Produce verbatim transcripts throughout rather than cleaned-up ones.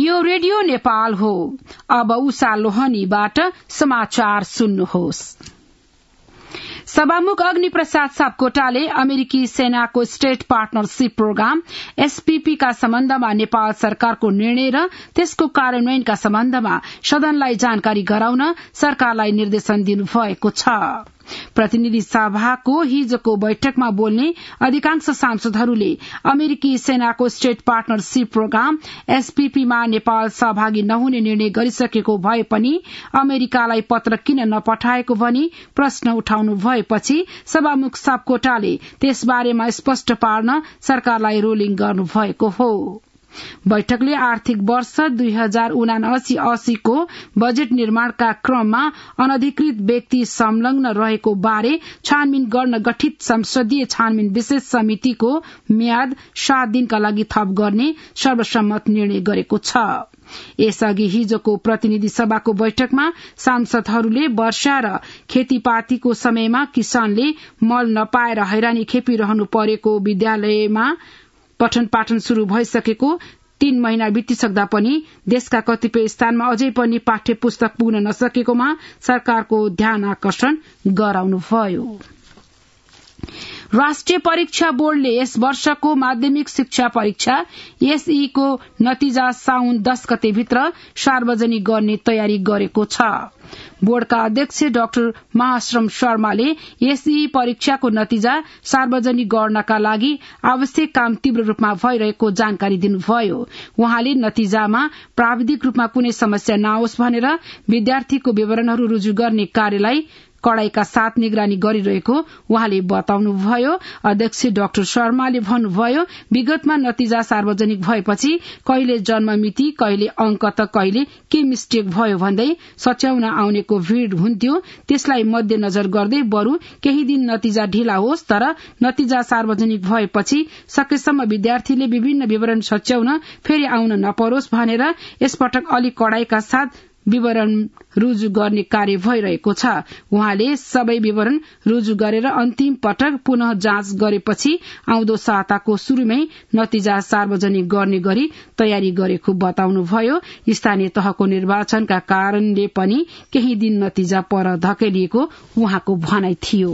यो रेडियो नेपाल हो। अब उषा लोहनीबाट समाचार सुन्नुहोस्। सभामुख अग्नि प्रसाद सापकोटाले अमेरिकी सेनाको स्टेट पार्टनरशिप प्रोग्राम एसपीपी का सम्बन्धमा नेपाल सरकारको निर्णय र त्यसको कार्यान्वयनका सम्बन्धमा सदनलाई जानकारी गराउन सरकारलाई निर्देशन दिनुभएको छ। प्रतिनिधि सभाको हिजोको बैठकमा बोल्ने अधिकांश सांसदहरूले अमेरिकी सेनाको स्टेट पार्टनरशिप प्रोग्राम एसपीपीमा नेपाल सहभागी नहुने निर्णय गरिसकेको भए पनि अमेरिकालाई पत्र किन नपठाएको भनी प्रश्न उठाउनु भएपछि सभामुख सापकोटाले त्यसबारेमा स्पष्ट पार्न सरकारलाई रोलिङ गर्नुभएको हो। बैठकले आर्थिक वर्ष दुई हजार उनासी अस्सी को बजेट निर्माणका क्रममा अनधिकृत व्यक्ति संलग्न रहेको बारे छानबिन गर्न गठित संसदीय छानबिन विशेष समितिको म्याद सात दिनका लागि थप गर्ने सर्वसम्मत निर्णय गरेको छ। यसअघि हिजोको प्रतिनिधि सभाको बैठकमा सांसदहरूले वर्षा र खेतीपातीको समयमा किसानले मल नपाएर हैरानी खेपिरहनु परेको, विद्यालयमा पठन पाठन शुरू भइसकेको तीन महिना बितिसक्दा पनि देशका कतिपय स्थानमा अझै पनि पाठ्य पुस्तक पुग्न नसकेकोमा सरकारको ध्यान आकर्षण गराउनुभयो। राष्ट्रिय परीक्षा बोर्डले यस वर्षको माध्यमिक शिक्षा परीक्षा एसई को नतिजा साउन दस गते भित्र सार्वजनिक गर्ने तयारी गरेको छ। बोर्डका अध्यक्ष डाक्टर महाश्रम शर्माले एसई परीक्षाको नतिजा सार्वजनिक गर्नका लागि आवश्यक काम तीव्र रूपमा भइरहेको जानकारी दिनुभयो। उहाँले नतिजामा प्राविधिक रूपमा कुनै समस्या नआओस् भनेर विद्यार्थीको विवरणहरू रुजु गर्ने कार्यलाई कड़ाईका साथ निगरानी गरिरहेको उहाँले बताउनुभयो। अध्यक्ष डाक्टर शर्माले भन्नुभयो, विगतमा नतिजा सार्वजनिक भएपछि कहिले जन्ममिति, कहिले अंक त कहिले के मिस्टेक भयो भन्दै सच्याउन आउनेको भीड़ हुन्थ्यो। त्यसलाई मध्यनजर गर्दै बरु केही दिन नतिजा ढिला होस् तर नतिजा सार्वजनिक भएपछि सकेसम्म विद्यार्थीले विभिन्न विवरण सच्याउन फेरि आउन नपरोस् भनेर यसपटक अलि कड़ाईका साथ विवरण रुजु गर्ने कार्य भइरहेको छ। उहाँले सबै विवरण रुजु गरेर अन्तिम पटक पुनः जाँच गरेपछि आउँदो साताको शुरूमै नतिजा सार्वजनिक गर्ने गरी तयारी गरेको बताउनुभयो। स्थानीय तहको निर्वाचनका कारणले पनि केही दिन नतिजा पर धकेलिएको उहाँको भनाई थियो।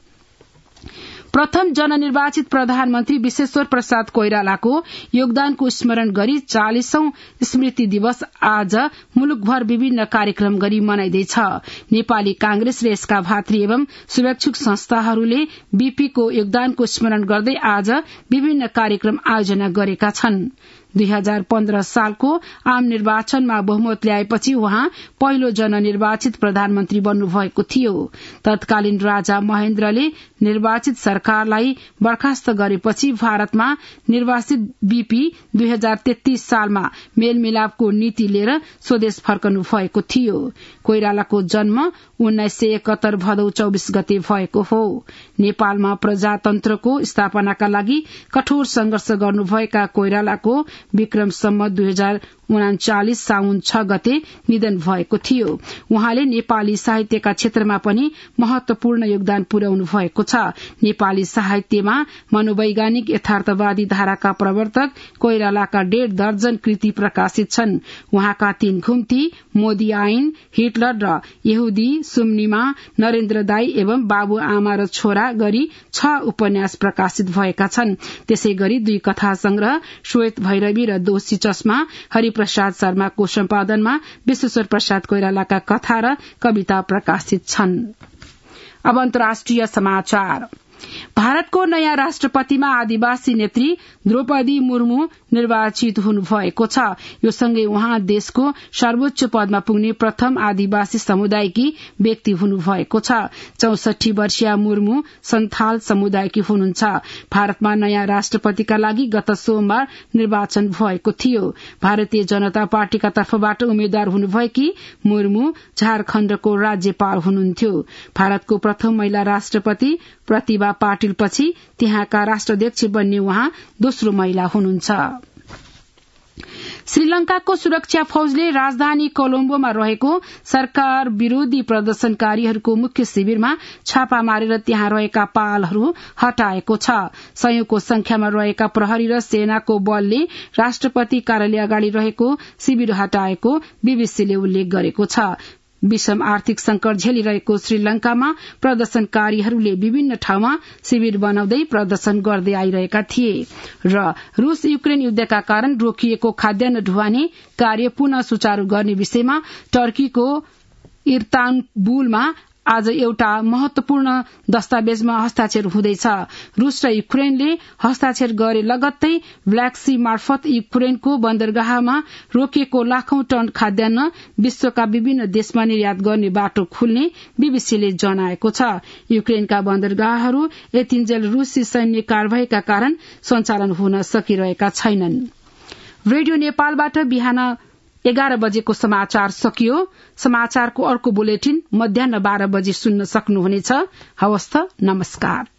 प्रथम जननिर्वाचित प्रधानमन्त्री विश्वेश्वर प्रसाद कोइरालाको योगदानको स्मरण गरी चालिसौं स्मृति दिवस आज मुलुकभर विभिन्न कार्यक्रम गरी मनाइँदैछ। नेपाली कांग्रेस र यसका भातृ एवं शुभेच्छुक संस्थाहरूले बीपीको योगदानको स्मरण गर्दै आज विभिन्न कार्यक्रम आयोजना गरेका छन्। दुई हजार पन्ध्र सालको आम निर्वाचनमा बहुमत ल्याएपछि उहाँ पहिलो जननिर्वाचित प्रधानमन्त्री बन्नुभएको थियो। तत्कालीन राजा महेन्द्रले निर्वाचित सरकारलाई बर्खास्त गरेपछि भारतमा निर्वासित बीपी दुई हजार तेत्तीस सालमा मेलमिलापको नीति लिएर स्वदेश फर्कनु भएको थियो। कोइरालाको जन्म उन्नाइस सय एकहत्तर भदौ चौबीस गते भएको हो। नेपालमा प्रजातन्त्रको स्थापनाका लागि कठोर संघर्ष गर्नुभएका कोइरालाको विक्रम सम्मत दुई हजार उनाचालिस साउन छ गते निधन भएको थियो। उहाँले नेपाली साहित्यका क्षेत्रमा पनि महत्वपूर्ण योगदान पुर्याउनु भएको छ। नेपाली साहित्यमा मनोवैज्ञानिक यथार्थवादी धाराका प्रवर्तक कोइरालाका डेढ़ दर्जन कृति प्रकाशित छन्। उहाँका तीन घुम्ती, मोदी आइन, हिटलर र यहुदी, सुम्निमा, नरेन्द्र दाई एवं बाबु आमा र छोरा गरी छ उपन्यास प्रकाशित भएका छन्। त्यसै गरी दुई कथा संग्रह श्वेत भैरवी र दोषी चश्मा हरिप्रसाद शर्माको सम्पादनमा विश्वेश्वर प्रसाद कोइरालाका कथा र कविता प्रकाशित छन्। अब अन्तर्राष्ट्रिय समाचार। भारतको नयाँ राष्ट्रपतिमा आदिवासी नेत्री द्रौपदी मुर्मू निर्वाचित हुनुभएको छ। यो सँगै उहाँ देशको सर्वोच्च पदमा पुग्ने प्रथम आदिवासी समुदायकी व्यक्ति हुनुभएको छ। चौसठी वर्षीय मुर्मू सन्थाल समुदायकी हुनुहुन्छ। भारतमा नयाँ राष्ट्रपतिका लागि गत सोमबार निर्वाचन भएको थियो। भारतीय जनता पार्टीका तर्फबाट उम्मेद्वार हुनुभएकी मुर्मू झारखण्डको राज्यपाल हुनुहुन्थ्यो। भारतको प्रथम महिला राष्ट्रपति प्रतिभा पाटिल पछि त्यहाँका राष्ट्राध्यक्ष बन्ने उहाँ दोस्रो महिला हुनुहुन्छ। श्रीलंकाको सुरक्षा फौजले राजधानी कोलम्बोमा रहेको सरकार विरोधी प्रदर्शनकारीहरूको मुख्य शिविरमा छापा मारेर त्यहाँ रहेका पालहरू हटाएको छ। सयौंको संख्यामा रहेका प्रहरी र सेनाको बलले राष्ट्रपति कार्यालय अगाडि रहेको शिविर हटाएको बीबीसीले उल्लेख गरेको छ। विषम आर्थिक संकट झेलिरहेको श्रीलंकामा प्रदर्शनकारीहरूले विभिन्न ठाउँमा शिविर बनाउँदै प्रदर्शन गर्दै आइरहेका थिए र रूस युक्रेन युद्धका कारण रोकिएको खाद्यान्न ढुवानी कार्य पुनः सुचारू गर्ने विषयमा टर्कीको इस्तानबुलमा आज एउटा महत्वपूर्ण दस्तावेजमा हस्ताक्षर हुँदैछ। रूस र युक्रेनले हस्ताक्षर गरे लगत्तै ब्ल्याक सी मार्फत युक्रेनको बन्दरगाहमा रोकिएको लाखौं टन खाद्यान्न विश्वका विभिन्न देशमा निर्यात गर्ने बाटो खुल्ने बीबीसीले जनाएको छ। युक्रेनका बन्दरगाहहरू यतिन्जेल रूसी सैन्य कारवाहीका कारण सञ्चालन हुन सकिरहेका छैनन्। रेडियो नेपालबाट बिहान एघार बजेको समाचार सकियो। समाचारको अर्को बुलेटिन मध्याह बाह्र बजे सुन्न सक्नुहुनेछ। हवस् त, नमस्कार।